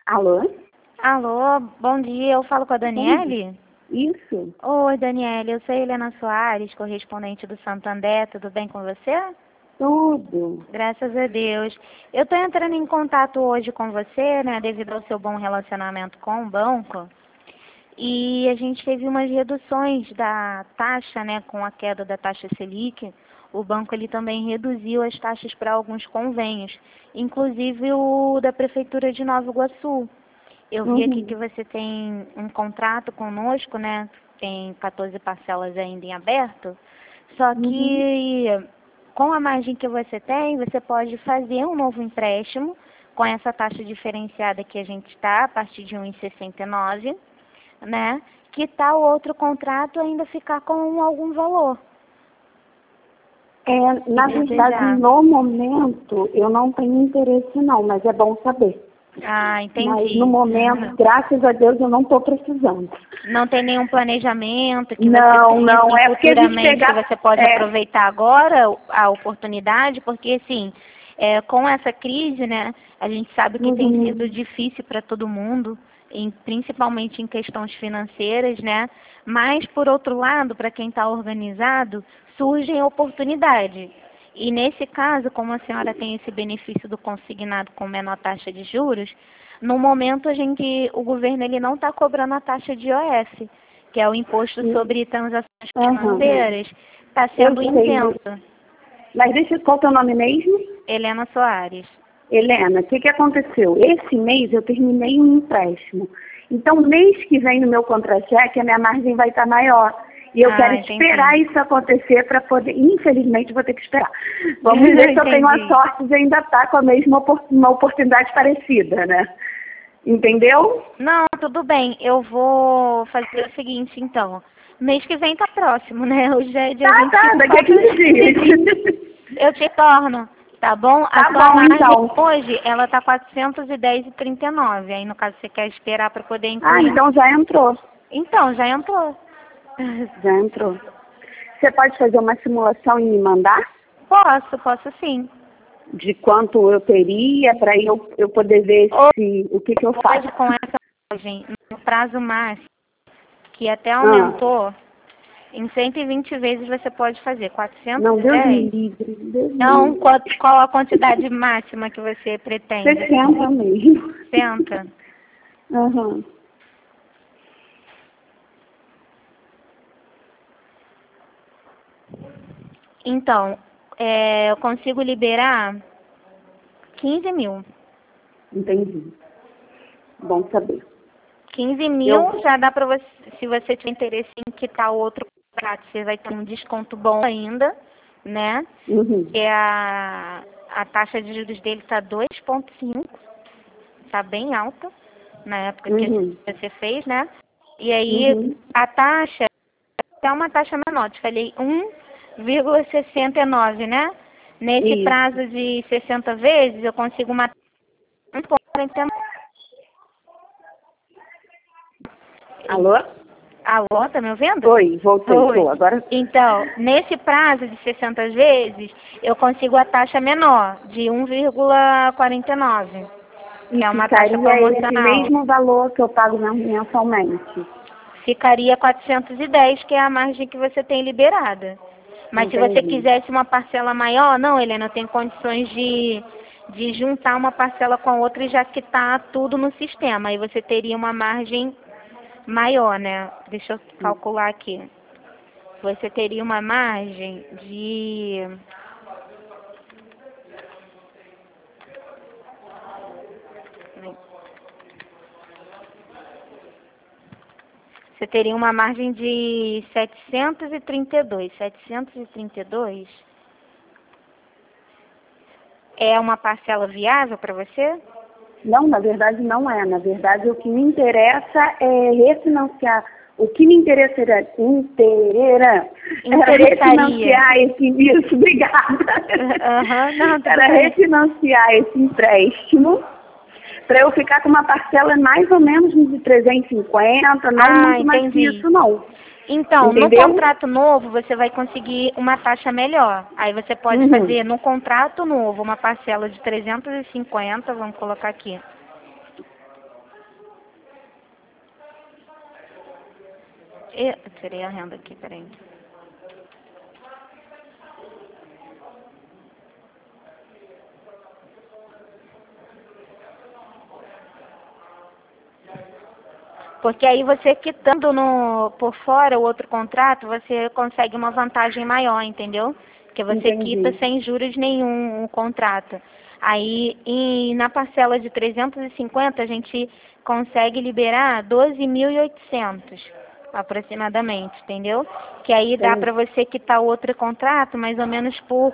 Alô? Alô, bom dia, eu falo com a Bom dia. Daniele? Isso. Oi, Daniele, eu sou Helena Soares, correspondente do Santander, tudo bem com você? Tudo. Graças a Deus. Eu estou entrando em contato hoje com você, né, devido ao seu bom relacionamento com o banco. E a gente teve umas reduções da taxa, né, com a queda da taxa Selic. O banco ele também reduziu as taxas para alguns convênios, inclusive o da Prefeitura de Nova Iguaçu. Eu vi aqui que você tem um contrato conosco, né? Tem 14 parcelas ainda em aberto. Só que com a margem que você tem, você pode fazer um novo empréstimo com essa taxa diferenciada que a gente está, a partir de 1,69, né? Que tal o outro contrato ainda ficar com algum valor? Na verdade, no momento, eu não tenho interesse não, mas é bom saber. Ah, entendi. Mas no momento, graças a Deus, eu não estou precisando. Não tem nenhum planejamento que Não, você pense não, é porque a gente futuramente que você pode aproveitar agora a oportunidade, porque assim, com essa crise, né, a gente sabe que tem sido difícil para todo mundo, principalmente em questões financeiras, né? Mas por outro lado, para quem está organizado, surgem oportunidades. E nesse caso, como a senhora tem esse benefício do consignado com menor taxa de juros, no momento o governo ele não está cobrando a taxa de IOF, que é o imposto sobre transações financeiras, está sendo isento. Mas qual é o teu nome mesmo? Helena Soares. Helena, o que aconteceu? Esse mês eu terminei um empréstimo. Então, mês que vem no meu contra-cheque, a minha margem vai estar maior. E eu quero esperar isso acontecer para poder... Infelizmente, vou ter que esperar. Vamos ver se eu tenho a sorte de ainda estar com a mesma uma oportunidade parecida, né? Entendeu? Não, tudo bem. Eu vou fazer o seguinte, então. Mês que vem tá próximo, né? Hoje é dia 25. Daqui a 15 dias. Eu te torno, tá bom? Tá bom, então. Hoje, ela tá 410,39. Aí, no caso, você quer esperar para poder incluir... Ah, então já entrou. Então, já entrou. Já entrou. Você pode fazer uma simulação e me mandar? Posso sim. De quanto eu teria para eu poder ver o que eu faço. Hoje, com essa margem, no prazo máximo, que até aumentou, em 120 vezes você pode fazer 410. Não, Deus me livre. Não, qual a quantidade máxima que você pretende? 60 mesmo. 60? Aham. Então, eu consigo liberar 15 mil. Entendi. Bom saber. 15 mil já dá para você, se você tiver interesse em quitar o outro contrato, você vai ter um desconto bom ainda, né? Que a taxa de juros dele está 2,5, está bem alta na época que você fez, né? E aí a taxa é uma taxa menor, te falei 1,69, né? Nesse prazo de 60 vezes, eu consigo uma 1,49. Alô? Alô, tá me ouvindo? Oi, voltei. Tô, agora... Então, nesse prazo de 60 vezes, eu consigo a taxa menor, de 1,49. Que é uma taxa promocional. Esse mesmo valor que eu pago mensalmente. Ficaria 410, que é a margem que você tem liberada. Mas se você quisesse uma parcela maior, não, Helena, eu tenho condições de juntar uma parcela com a outra e já quitar tudo no sistema. Aí você teria uma margem maior, né? Deixa eu calcular aqui. Você teria uma margem de... Você teria uma margem de 732. 732 é uma parcela viável para você? Não, na verdade não é. Na verdade, o que me interessa é refinanciar. O que me interessaria era refinanciar isso, obrigada. Era refinanciar esse empréstimo para eu ficar com uma parcela mais ou menos de 350, não muito mais que isso, não. Então, no contrato novo, você vai conseguir uma taxa melhor. Aí você pode fazer no contrato novo uma parcela de 350, vamos colocar aqui. Eu tirei a renda aqui, peraí. Porque aí você quitando por fora o outro contrato, você consegue uma vantagem maior, entendeu? Porque você quita sem juros nenhum o contrato. Aí, na parcela de 350, a gente consegue liberar 12.800 aproximadamente, entendeu? Que aí dá para você quitar o outro contrato mais ou menos por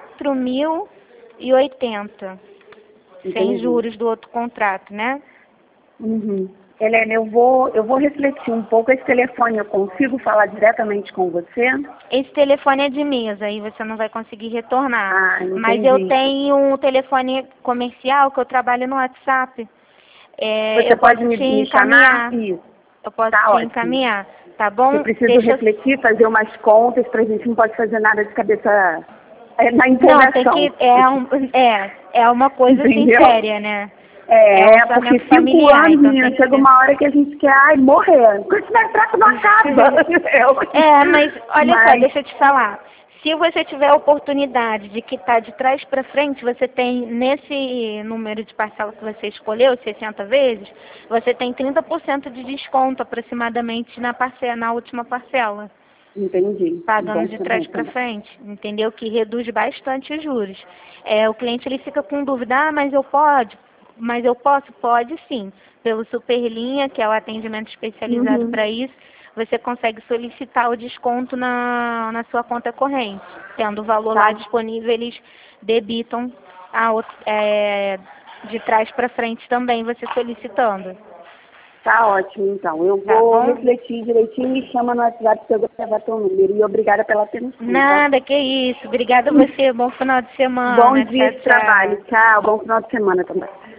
4.080, sem juros do outro contrato, né? Helena, eu vou refletir um pouco. Esse telefone eu consigo falar diretamente com você? Esse telefone é de mesa, aí você não vai conseguir retornar. Mas eu tenho um telefone comercial que eu trabalho no WhatsApp. Você pode me chamar? Isso. Eu posso te encaminhar, tá bom? Eu preciso refletir, fazer umas contas, pra gente não pode fazer nada de cabeça na empolgação. Não, tem que, é uma coisa assim séria, né? Porque 5 anos, menina, chega uma hora que a gente quer morrer. Quando esse trato não acaba. Mas olha só, deixa eu te falar. Se você tiver a oportunidade de quitar de trás para frente, você tem, nesse número de parcela que você escolheu, 60 vezes, você tem 30% de desconto aproximadamente na última parcela. Entendi. Pagando de trás para frente, entendeu? Que reduz bastante os juros. O cliente ele fica com dúvida, mas eu posso? Pode sim. Pelo Superlinha, que é o atendimento especializado para isso, você consegue solicitar o desconto na sua conta corrente. Tendo o valor lá disponível, eles debitam de trás para frente também, você solicitando. Tá ótimo, então. Eu vou refletir direitinho, me chama no WhatsApp que eu vou levar teu número. E obrigada pela atenção. Nada, que isso. Obrigada a você. Bom final de semana. Bom dia de trabalho. Tchau. Bom final de semana também.